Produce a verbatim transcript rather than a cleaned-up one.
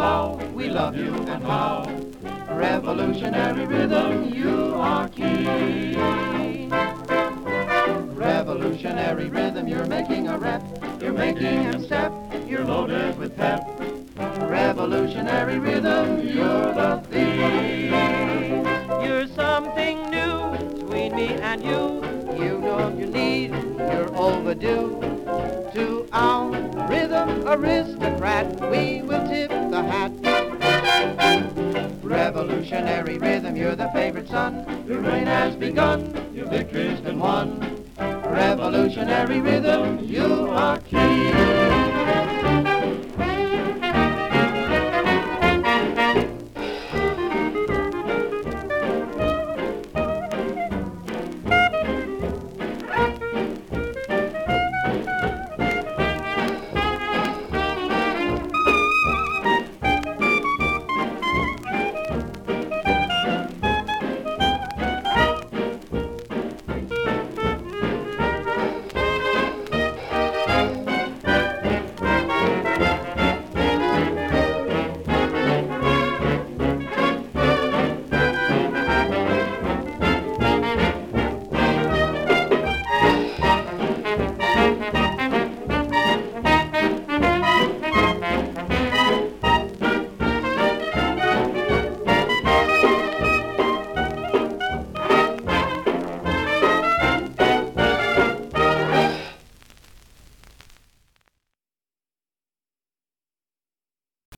wow, we love you and how. Revolutionary rhythm, you are keen. Revolutionary rhythm, you're making a rep, you're making him step, you're loaded with pep. Revolutionary rhythm, you're the theme. You're something new between me and you. You know you need, you're overdue. To our rhythm aristocrat, we will tip the hat. Revolutionary rhythm, you're the favorite son. Your reign has begun, your victory's been won. Revolutionary rhythm, you are king.